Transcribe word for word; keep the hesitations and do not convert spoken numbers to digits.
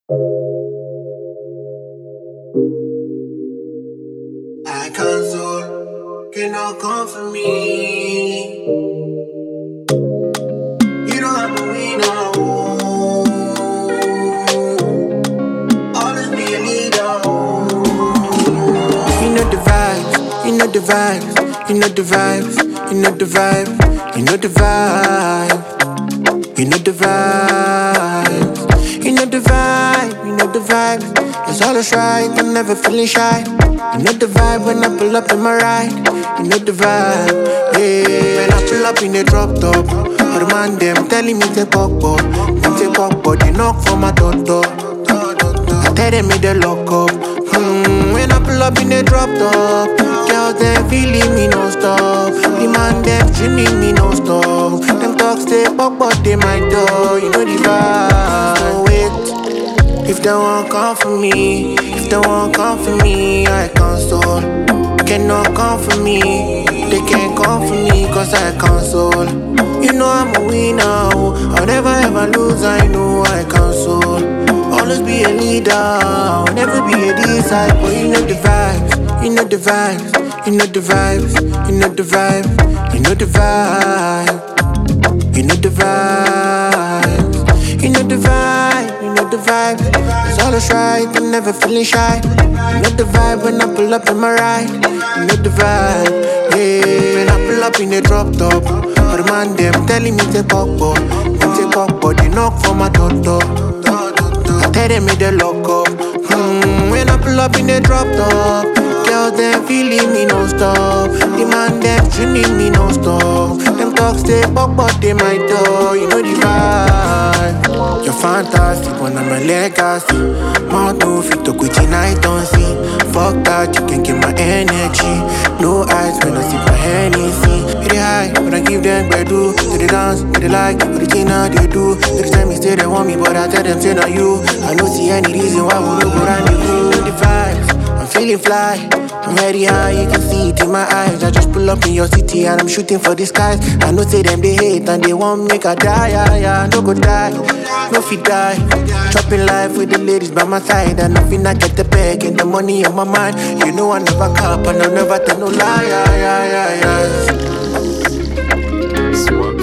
I console, cannot come for me. You know I'm a winner. Always be a leader. You know the vibes, you know the vibes, you know the vibes, you know the vibes, you know the vibes, you know the vibes, you know the vibe, you know the vibes. It's always right, I'm never feeling shy. You know the vibe when I pull up in my ride. You know the vibe, yeah. When I pull up in the drop top, all the man them telling me to pop up, them take pop up, they knock for my door door. I tell them me the lock up. Hmm, when I pull up in the drop top, girls them feeling me no stop. The man them dreaming me no stop. Them talks they pop up they my door. You know the vibe. So wait. If they won't come for me, if they won't come for me, I console. Cannot come for me, they can't come for me cause I console. You know I'm a winner, I'll never ever lose, I know I console. Always be a leader, I'll never be a disciple. You know the vibes, you know the vibes, you know the vibes, you know the vibes, you know the vibes, you know the vibes, you know the vibe, you know the vibe. It's always right, I'm never feeling shy. You know the vibe when I pull up in my ride. You know the vibe, yeah. When I pull up in the drop top, all the man them telling me to pop up, them take pop up, they knock for my door door. I tell them me the lock up. Hmm, when I pull up in the drop top, girls them feeling me no stop. The man them dreaming me no stop. Them talks they pop up they my door. You know the vibe. You're fantastic when I'm a legacy. Mount no fit to quit night on see. Fuck that, you can get my energy. No eyes when I see my Hennessy. Hit it high when I give them bedu. Do they dance, do they like, original they do. Every time you say they want me, but I tell them say not you. I don't see any reason why we don't go round the vibes. I'm feeling fly, I'm very high, you can see it in my eyes. I just pull up in your city and I'm shooting for the skies. I know say them they hate and they want make a die, yeah, yeah. No go die, no fit die. Chopping life with the ladies by my side. And nothing I get the bag and the money on my mind. You know I never cop and I'll never tell no lie, yeah, yeah, yeah, yeah. Swap.